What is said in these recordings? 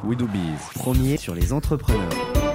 WeDoBiz, premier sur les entrepreneurs.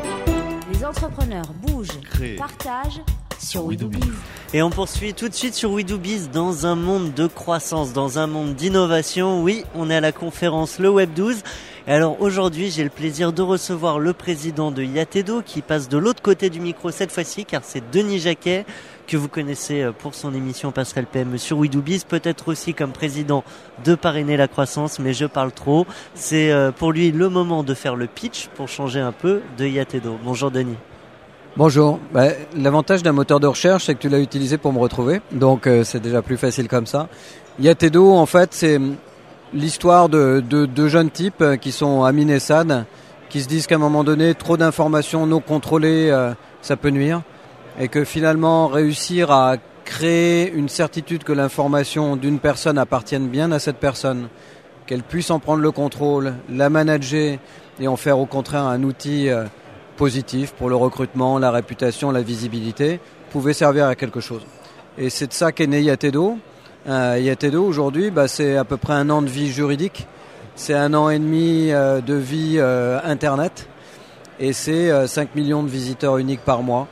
Les entrepreneurs bougent, partagent sur WeDoBiz. Et on poursuit tout de suite sur WeDoBiz dans un monde de croissance, dans un monde d'innovation. Oui, on est à la conférence Le Web 12. Et alors aujourd'hui, j'ai le plaisir de recevoir le président de Yatedo qui passe de l'autre côté du micro cette fois-ci, car c'est Denis Jacquet, que vous connaissez pour son émission Passerelle PME sur WeDoBiz, peut-être aussi comme président de Parrainer la croissance, mais je parle trop. C'est pour lui le moment de faire le pitch pour changer un peu de Yatedo. Bonjour Denis. Bonjour. L'avantage d'un moteur de recherche, c'est que tu l'as utilisé pour me retrouver, donc c'est déjà plus facile comme ça. Yatedo, en fait, c'est l'histoire de deux jeunes types qui sont Amine et Sad, qui se disent qu'à un moment donné, trop d'informations non contrôlées, ça peut nuire. Et que finalement, réussir à créer une certitude que l'information d'une personne appartienne bien à cette personne, qu'elle puisse en prendre le contrôle, la manager et en faire au contraire un outil positif pour le recrutement, la réputation, la visibilité, pouvait servir à quelque chose. Et c'est de ça qu'est né Yatedo. Yatedo, aujourd'hui, c'est à peu près 1 an de vie juridique, c'est 1 an et demi de vie Internet, et c'est 5 millions de visiteurs uniques par mois.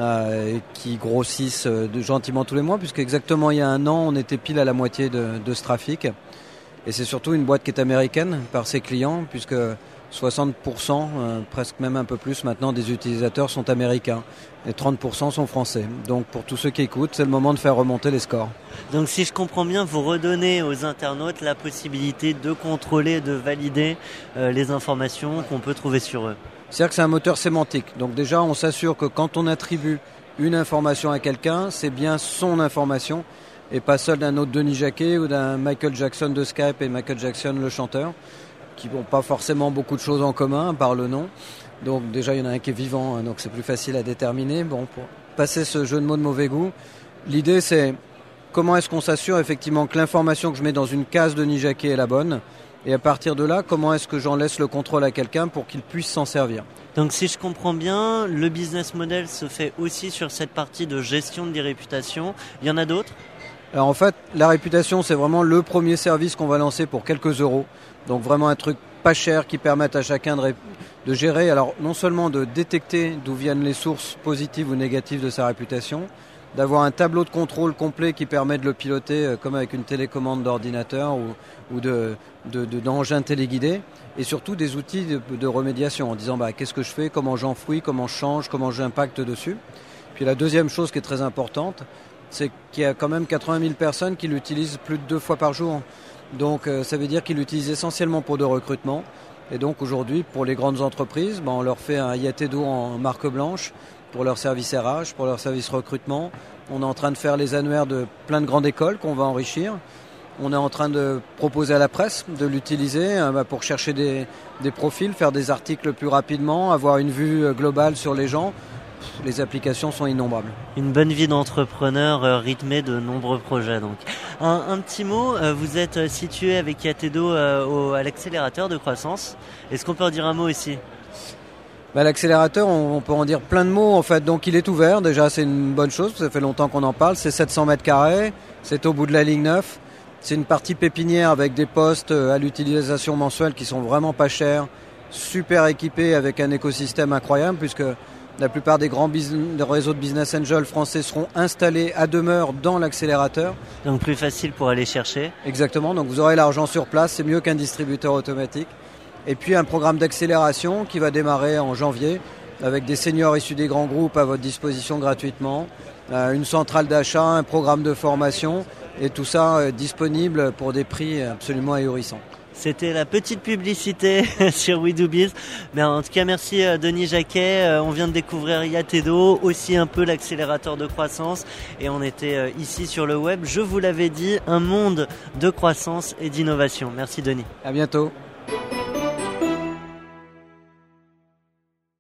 Qui grossissent gentiment tous les mois, puisque exactement il y a 1 an, on était pile à la moitié de ce trafic. Et c'est surtout une boîte qui est américaine par ses clients, puisque 60%, presque même un peu plus maintenant, des utilisateurs sont américains et 30% sont français. Donc pour tous ceux qui écoutent, c'est le moment de faire remonter les scores. Donc si je comprends bien, vous redonnez aux internautes la possibilité de contrôler, de valider les informations qu'on peut trouver sur eux. C'est-à-dire que c'est un moteur sémantique. Donc déjà, on s'assure que quand on attribue une information à quelqu'un, c'est bien son information et pas celle d'un autre Denis Jacquet ou d'un Michael Jackson de Skype et Michael Jackson le chanteur, qui n'ont pas forcément beaucoup de choses en commun par le nom. Donc déjà, il y en a un qui est vivant, donc c'est plus facile à déterminer. Bon, pour passer ce jeu de mots de mauvais goût, l'idée c'est comment est-ce qu'on s'assure effectivement que l'information que je mets dans une case Denis Jacquet est la bonne. Et à partir de là, comment est-ce que j'en laisse le contrôle à quelqu'un pour qu'il puisse s'en servir ? Donc si je comprends bien, le business model se fait aussi sur cette partie de gestion de réputation. Il y en a d'autres ? Alors en fait, la réputation, c'est vraiment le premier service qu'on va lancer pour quelques euros. Donc vraiment un truc pas cher qui permette à chacun de gérer, alors non seulement de détecter d'où viennent les sources positives ou négatives de sa réputation, d'avoir un tableau de contrôle complet qui permet de le piloter comme avec une télécommande d'ordinateur ou d'engin téléguidé, et surtout des outils de remédiation en disant qu'est-ce que je fais, comment j'enfouis, comment je change, comment j'impacte dessus. Puis la deuxième chose qui est très importante, c'est qu'il y a quand même 80 000 personnes qui l'utilisent plus de 2 fois par jour. Donc ça veut dire qu'ils l'utilisent essentiellement pour de recrutement. Et donc aujourd'hui, pour les grandes entreprises, on leur fait un Yatedo en marque blanche pour leur service RH, pour leur service recrutement. On est en train de faire les annuaires de plein de grandes écoles qu'on va enrichir. On est en train de proposer à la presse de l'utiliser pour chercher des profils, faire des articles plus rapidement, avoir une vue globale sur les gens. Les applications sont innombrables. Une bonne vie d'entrepreneur rythmée de nombreux projets. Donc. Un petit mot, vous êtes situé avec Yatedo à l'accélérateur de croissance. Est-ce qu'on peut en dire un mot ici ? L'accélérateur, on peut en dire plein de mots en fait. Donc il est ouvert, déjà c'est une bonne chose, ça fait longtemps qu'on en parle. C'est 700 mètres carrés, c'est au bout de la ligne 9. C'est une partie pépinière avec des postes à l'utilisation mensuelle qui sont vraiment pas chers, super équipés avec un écosystème incroyable puisque la plupart des grands réseaux de business angels français seront installés à demeure dans l'accélérateur. Donc plus facile pour aller chercher. Exactement, donc vous aurez l'argent sur place, c'est mieux qu'un distributeur automatique. Et puis un programme d'accélération qui va démarrer en janvier avec des seniors issus des grands groupes à votre disposition gratuitement, une centrale d'achat, un programme de formation et tout ça disponible pour des prix absolument ahurissants. C'était la petite publicité sur WeDoBiz. Mais en tout cas, merci Denis Jacquet. On vient de découvrir Yatedo, aussi un peu l'accélérateur de croissance. Et on était ici sur le web. Je vous l'avais dit, un monde de croissance et d'innovation. Merci Denis. À bientôt.